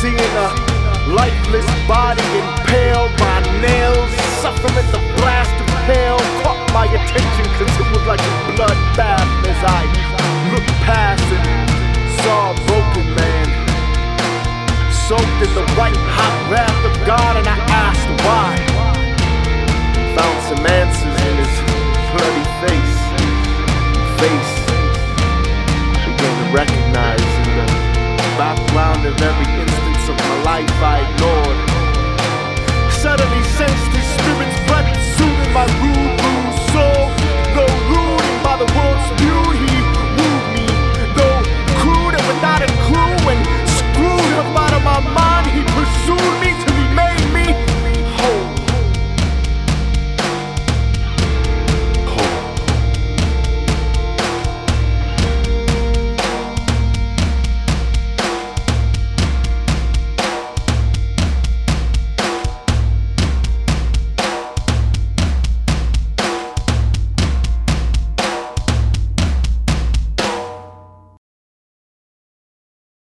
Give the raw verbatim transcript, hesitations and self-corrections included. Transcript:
Seeing a lifeless body impaled by nails, suffering the blast of hell caught my attention, cause it was like a bloodbath as I looked past and saw a broken man, soaked in the white hot wrath of God, and I asked why.